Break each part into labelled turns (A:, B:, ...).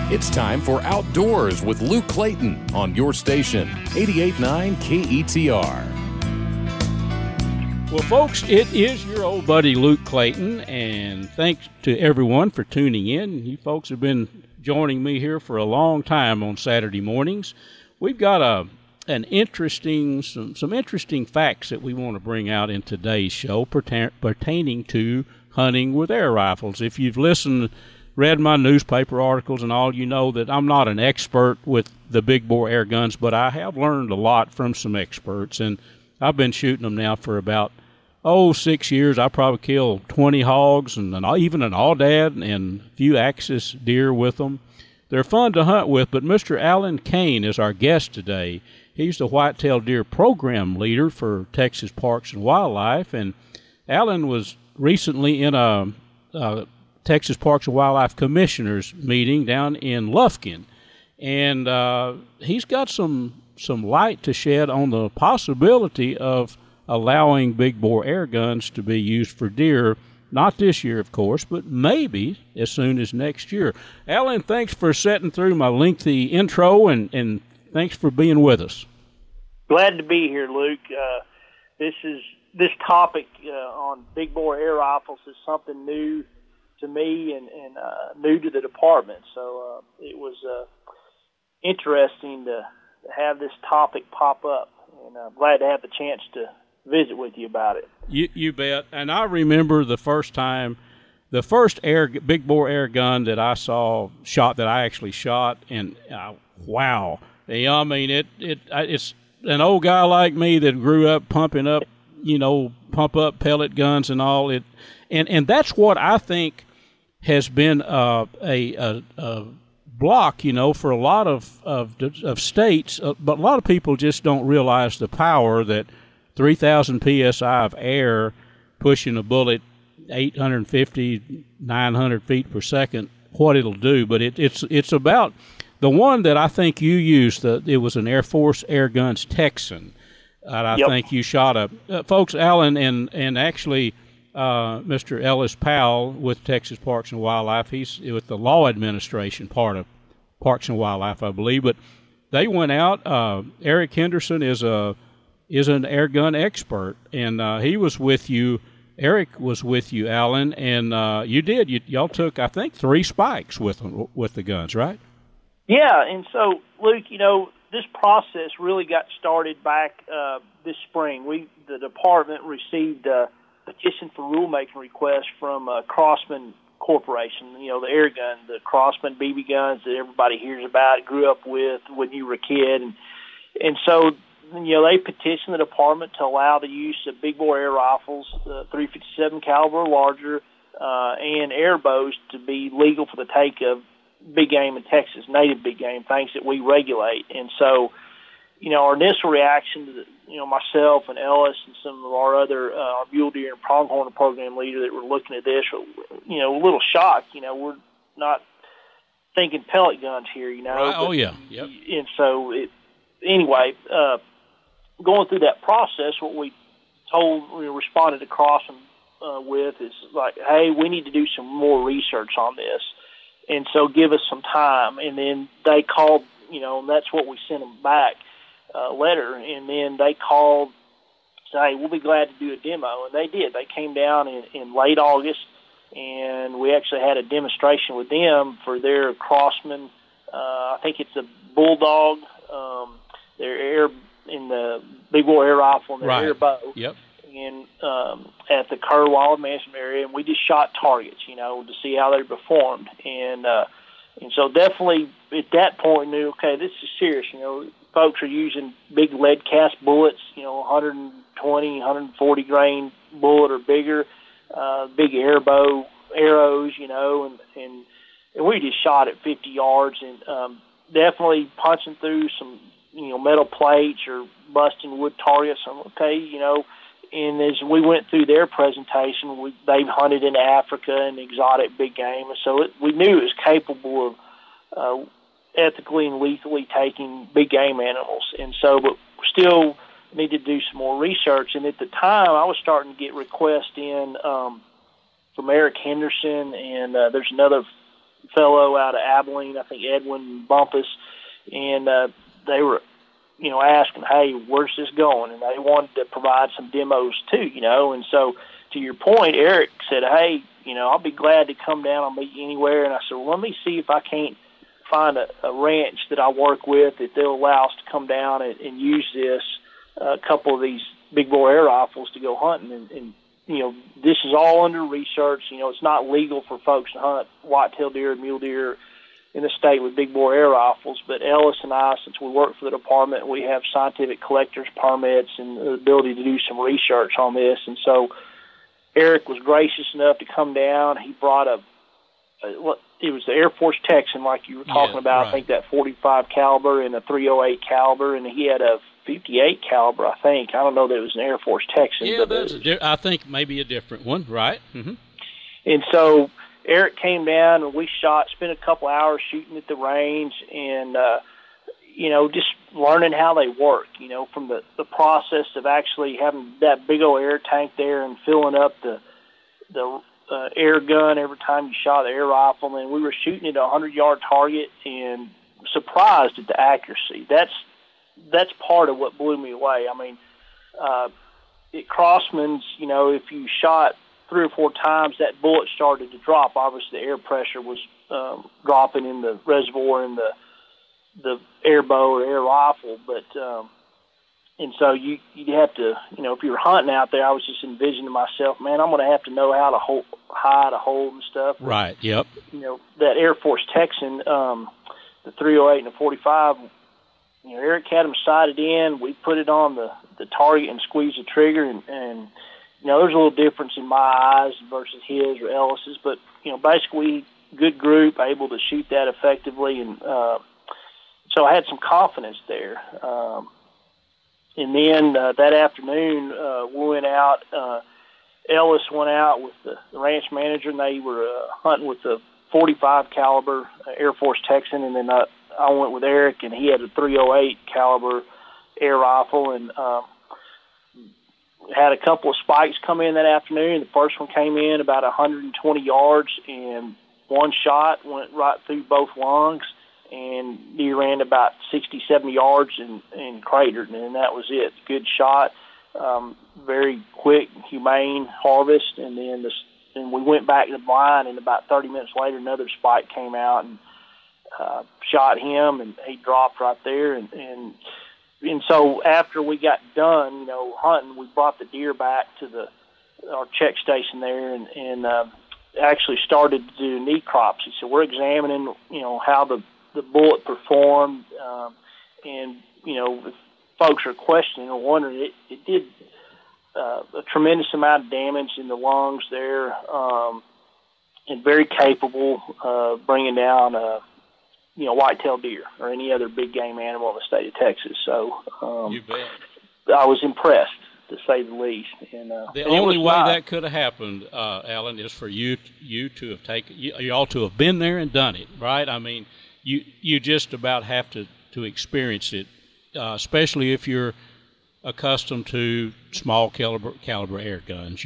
A: It's time for Outdoors with Luke Clayton on your station, 88.9 KETR.
B: Well, folks, it is your old buddy Luke Clayton, and thanks to everyone for tuning in. You folks have been joining me here for a long time on Saturday mornings. We've got some interesting facts that we want to bring out in today's show pertaining to hunting with air rifles. If you've read my newspaper articles and all, you know that I'm not an expert with the big bore air guns, but I have learned a lot from some experts, and I've been shooting them now for about 6 years. I probably killed 20 hogs and even an aoudad and a few axis deer with them. They're fun to hunt with, but Mr. Alan Kane is our guest today. He's the whitetail deer program leader for Texas Parks and Wildlife, and Alan was recently in a Texas Parks and Wildlife Commissioners meeting down in Lufkin, and he's got some light to shed on the possibility of allowing big bore air guns to be used for deer. Not this year, of course, but maybe as soon as next year. Alan, thanks for sitting through my lengthy intro, and thanks for being with us.
C: Glad to be here, Luke. This topic on big bore air rifles is something new to me and new to the department. So it was interesting to have this topic pop up, and I'm glad to have the chance to visit with you about it.
B: You bet. And I remember the first big bore air gun that I actually shot, and wow. I mean, it's an old guy like me that grew up pumping up, pump up pellet guns and all it, and that's what I think has been a block, for a lot of states, but a lot of people just don't realize the power that 3,000 psi of air pushing a bullet 850, 900 feet per second, what it'll do. But it's about the one that I think you used. It was an Air Force Air Guns Texan. I think you shot folks, Alan, and actually Mr. Ellis Powell with Texas Parks and Wildlife. He's with the law administration part of Parks and Wildlife, I believe. But they went out. Eric Henderson is an air gun expert, and he was with you. Eric was with you, Alan, and y'all took, I think, 3 spikes with the guns, right?
C: Yeah, and so, Luke, this process really got started back this spring. The department received a petition for rulemaking request from Crossman Corporation, the air gun, the Crossman BB guns that everybody hears about, grew up with when you were a kid. And so, they petitioned the department to allow the use of big bore air rifles, 357 caliber or larger, and air bows to be legal for the take of big game in Texas, native big game, things that we regulate. And so, our initial reaction to myself and Ellis and some of our other our mule deer and pronghorn program leader that were looking at this, a little shocked. We're not thinking pellet guns here,
B: Right. Oh yeah. Yep.
C: And so anyway, going through that process, what we responded to Crossman with is like, hey, we need to do some more research on this, and so give us some time. And then they called, and that's what we sent them back, letter, and then they called, say, we'll be glad to do a demo, and they did. They came down in late August, and we actually had a demonstration with them for their Crossman, I think it's a Bulldog, their air in the big bore air rifle and their air bow.
B: Yep.
C: And at the Kerr Wild Management area, and we just shot targets, to see how they performed. And so definitely at that point knew, okay, this is serious. Folks are using big lead cast bullets, 120, 140 grain bullet or bigger, big air bow arrows, and we just shot at 50 yards and definitely punching through some, metal plates or busting wood targets. Okay, and as we went through their presentation, they've hunted in Africa and exotic big game, and so we knew it was capable of ethically and lethally taking big game animals. And so, but still needed to do some more research. And at the time, I was starting to get requests in from Eric Henderson, and there's another fellow out of Abilene, I think Edwin Bumpus, and they were, asking, hey, where's this going? And they wanted to provide some demos too, and so to your point, Eric said, hey, I'll be glad to come down. I'll meet you anywhere. And I said, well, let me see if I can't find a ranch that I work with that they'll allow us to come down and use this, a couple of these big bore air rifles to go hunting. And this is all under research. It's not legal for folks to hunt whitetail deer and mule deer in the state with big bore air rifles. But Ellis and I, since we work for the department, we have scientific collector's permits and the ability to do some research on this. And so Eric was gracious enough to come down. He brought it was the Air Force Texan, like you were talking about. Right. I think that 45 caliber and a 308 caliber, and he had a 58 caliber, I think. I don't know that it was an Air Force Texan.
B: Yeah, I think maybe a different one, right? Mm-hmm.
C: And so Eric came down, and we spent a couple hours shooting at the range, and just learning how they work. From the process of actually having that big old air tank there and filling up the air gun every time you shot the air rifle. And we were shooting at a 100-yard target and surprised at the accuracy. That's part of what blew me away. I mean, at Crossman's, if you shot 3 or 4 times, that bullet started to drop. Obviously, the air pressure was dropping in the reservoir and the air bow or air rifle. But and so you'd have to, if you were hunting out there, I was just envisioning myself, man, I'm going to have to know how to hide a hold and stuff.
B: Right. Yep.
C: That Air Force Texan, the 308 and the 45. Eric had them sighted in. We put it on the target and squeezed the trigger, and there's a little difference in my eyes versus his or Ellis's, but basically good group, able to shoot that effectively, and so I had some confidence there. And then that afternoon, we went out. Ellis went out with the ranch manager, and they were hunting with the 45 caliber Air Force Texan, and then I went with Eric, and he had a 308 caliber air rifle, and had a couple of spikes come in that afternoon. The first one came in about 120 yards, and one shot went right through both lungs, and deer ran about 60, 70 yards and cratered, and that was it. Good shot, very quick, humane harvest, and then and we went back to the blind, and about 30 minutes later, another spike came out and shot him, and he dropped right there. And so after we got done, hunting, we brought the deer back to our check station there, and actually started to do necropsy. So we're examining, how the bullet performed, and if folks are questioning or wondering, it did a tremendous amount of damage in the lungs there, and very capable of bringing down white-tailed deer or any other big game animal in the state of Texas. So
B: you bet.
C: I was impressed, to say the least. And
B: the only way that could have happened, Alan, is for you to have you all to have been there and done it, right? I mean, you just about have to experience it, especially if you're accustomed to small caliber air guns,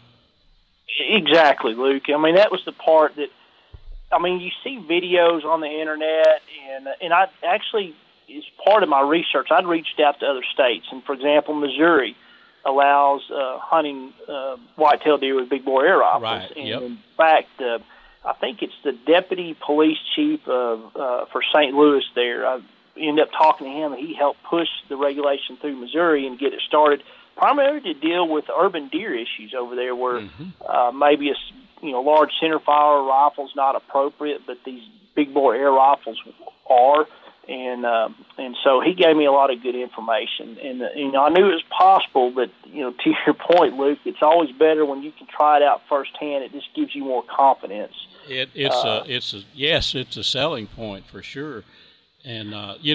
C: Exactly, Luke. I mean, that was the part that, you see videos on the internet, and I actually, as part of my research, I'd reached out to other states. And, for example, Missouri allows hunting white-tailed deer with big bore air rifles.
B: Right.
C: And
B: yep.
C: in fact, I think it's the deputy police chief for St. Louis there. I ended up talking to him, and he helped push the regulation through Missouri and get it started, primarily to deal with urban deer issues over there, where maybe a large centerfire rifle's not appropriate, but these big bore air rifles are. And so he gave me a lot of good information, and I knew it was possible, but to your point, Luke, it's always better when you can try it out firsthand. It just gives you more confidence.
B: It's a selling point for sure. And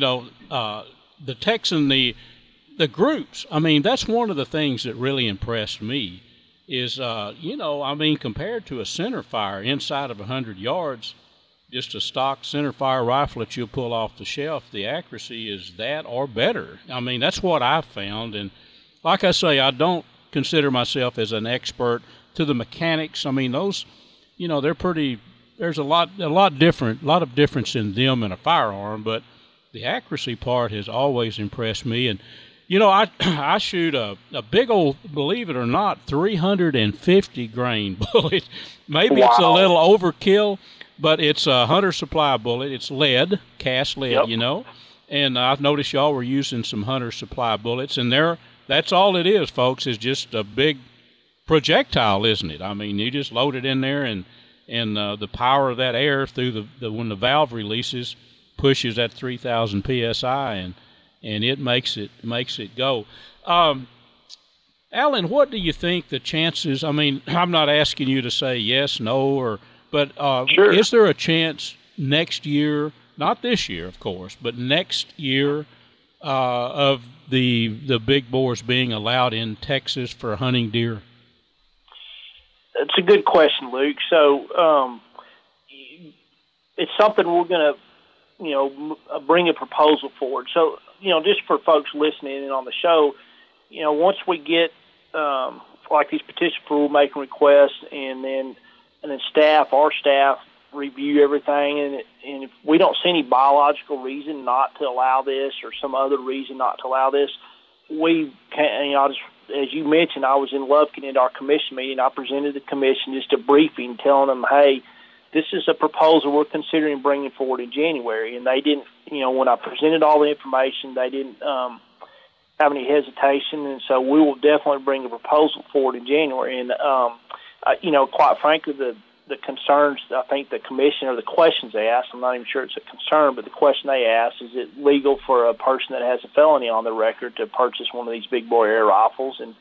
B: the Texan, the groups. I mean, that's one of the things that really impressed me. Is compared to a centerfire inside of 100 yards. Just a stock centerfire rifle that you'll pull off the shelf, the accuracy is that or better. I mean, that's what I've found. And like I say, I don't consider myself as an expert to the mechanics. I mean, those, they're pretty there's a lot of difference in them and a firearm, but the accuracy part has always impressed me. And I shoot a big old, believe it or not, 350 grain bullet. Maybe It's a little overkill, but it's a hunter supply bullet. It's lead, cast lead,
C: Yep.
B: And I've noticed y'all were using some hunter supply bullets, and that's all it is, folks, is just a big projectile, isn't it? I mean, you just load it in there, and the power of that air through when the valve releases pushes that 3,000 psi, and it makes it go. Alan, what do you think the chances? I mean, I'm not asking you to say yes, no, but
C: Sure.
B: Is there a chance next year? Not this year, of course, but next year of the big bores being allowed in Texas for hunting deer?
C: It's a good question, Luke. So it's something we're going to, bring a proposal forward. So, just for folks listening in on the show, once we get like these petition for rulemaking requests, and then our staff review everything, and if we don't see any biological reason not to allow this or some other reason not to allow this, we can. As you mentioned, I was in Lufkin at our commission meeting. I presented the commission just a briefing telling them, hey, this is a proposal we're considering bringing forward in January. And they didn't, when I presented all the information, they didn't have any hesitation. And so we will definitely bring a proposal forward in January. And, quite frankly, the concerns, I think the commission, or the questions they asked, I'm not even sure it's a concern, but the question they asked, is it legal for a person that has a felony on their record to purchase one of these big bore air rifles? And,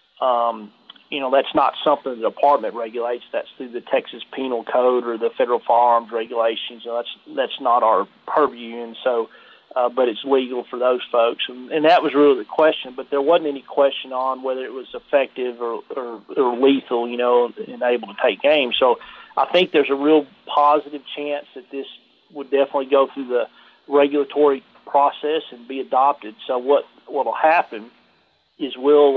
C: that's not something the department regulates. That's through the Texas Penal Code or the federal firearms regulations. And that's not our purview. And so, but it's legal for those folks. And that was really the question, but there wasn't any question on whether it was effective or lethal, and able to take aim. So I think there's a real positive chance that this would definitely go through the regulatory process and be adopted. So what will happen is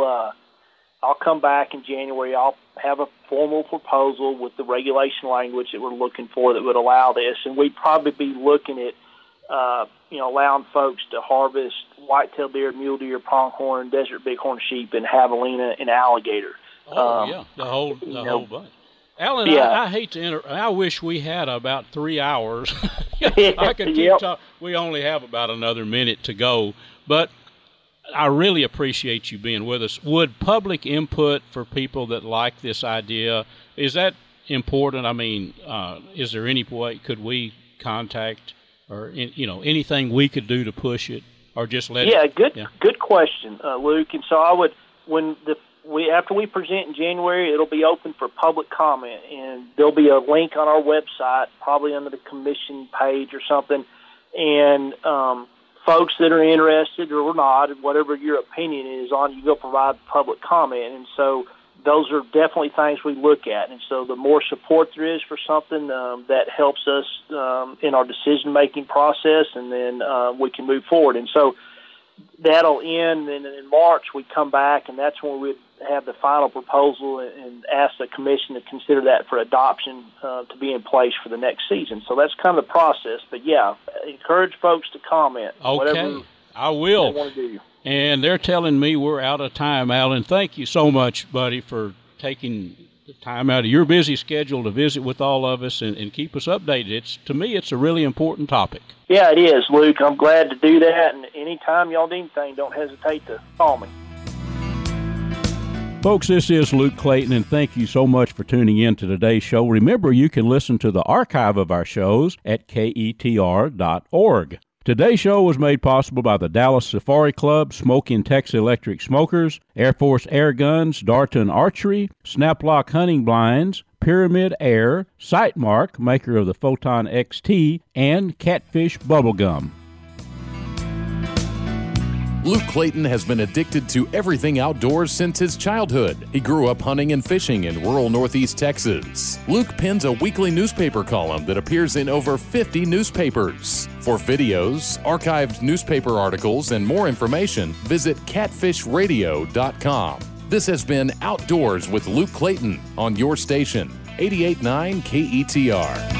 C: I'll come back in January. I'll have a formal proposal with the regulation language that we're looking for that would allow this. And we'd probably be looking at allowing folks to harvest whitetail deer, mule deer, pronghorn, desert bighorn sheep, and javelina and alligator.
B: The whole bunch. Alan, I hate to I wish we had about 3 hours. I could keep talking. We only have about another minute to go, but I really appreciate you being with us. Would public input for people that like this idea, is that important? I mean, is there any way could we contact or anything we could do to push it, or just let it?
C: Good question, Luke. And so I would, after we present in January, it'll be open for public comment, and there'll be a link on our website, probably under the commission page or something. And folks that are interested or not, whatever your opinion is on, you go provide public comment. And so those are definitely things we look at. And so the more support there is for something, that helps us in our decision-making process, and then we can move forward. And so that'll end, and in March we come back, and that's when we have the final proposal and ask the commission to consider that for adoption to be in place for the next season. So that's kind of the process. But, encourage folks to comment.
B: Okay, I will.
C: They want to do.
B: And they're telling me we're out of time, Alan. Thank you so much, buddy, for taking the time out of your busy schedule to visit with all of us and keep us updated. To me, it's a really important topic.
C: Yeah, it is, Luke. I'm glad to do that. And anytime y'all need anything, don't hesitate to call me.
B: Folks, this is Luke Clayton, and thank you so much for tuning in to today's show. Remember, you can listen to the archive of our shows at ketr.org. Today's show was made possible by the Dallas Safari Club, Smoking Texas Electric Smokers, Air Force Air Guns, Darton Archery, Snaplock Hunting Blinds, Pyramid Air, Sightmark, maker of the Photon XT, and Catfish Bubblegum.
A: Luke Clayton has been addicted to everything outdoors since his childhood. He grew up hunting and fishing in rural Northeast Texas. Luke pens a weekly newspaper column that appears in over 50 newspapers. For videos, archived newspaper articles, and more information, visit catfishradio.com. This has been Outdoors with Luke Clayton on your station, 88.9 KETR.